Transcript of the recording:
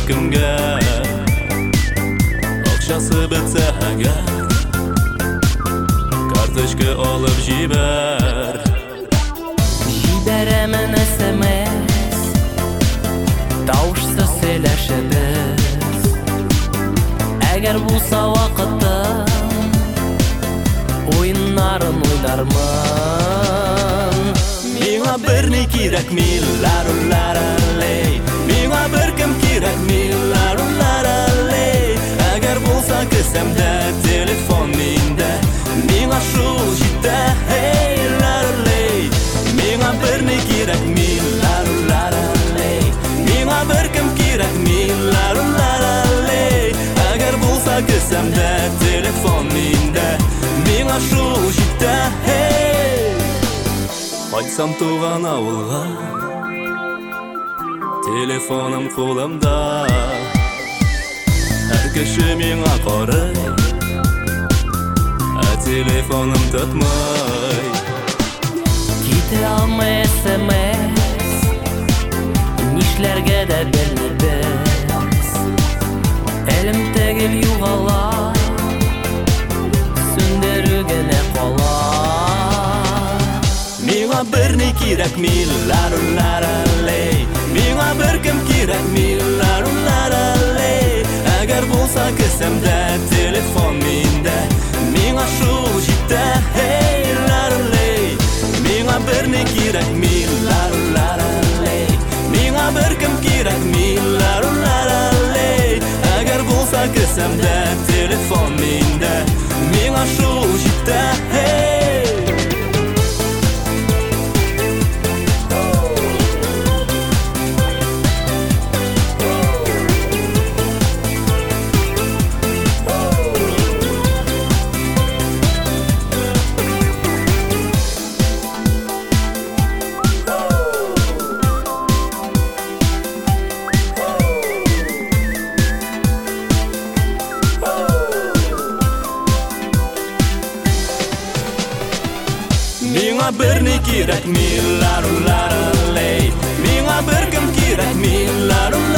kimga Ақшасы бітсе әгер Карточка olib жибер Жиберемін SMS Тауышсыз сөйләшебез Әгер булса вакытым Ойыннарын уйнармын Миңа берни кирәк миллар-улар-алей Миңа беркем кирәк миллар-улар-алей Әгәр булса кесәмдә телефон миндә Миңа шул җитә һей-лар-алей Миңа берни кирәк миллар-улар-алей Миңа беркем кирәк миллар-улар-алей Әгәр булса кесәмдә телефон миндә Миңа шул җитә һей Кайтсам туган авылга Телефоным кулымда Һәр кеше миңа карый Ә телефоным тотмый Китә алмый SMS Нишләргә дә белмибез Әлем тәгел югала Сүндерү генә кала Миңа берни кирәк миллар-улар-алей Миңа беркем кирәк миллар-улар-алей Әгәр булса кесәмдә телефон миндә Миңа шул җитә һей-лар-алей Миңа берни кирәк миллар-улар-алей Миңа беркем кирәк миллар-улар-алей Әгәр булса кесәмдә телефон миндә Миңа шул җитә һей Миңа берни кирәк миллар-улар-алей Миңа беркем кирәк миллар-улар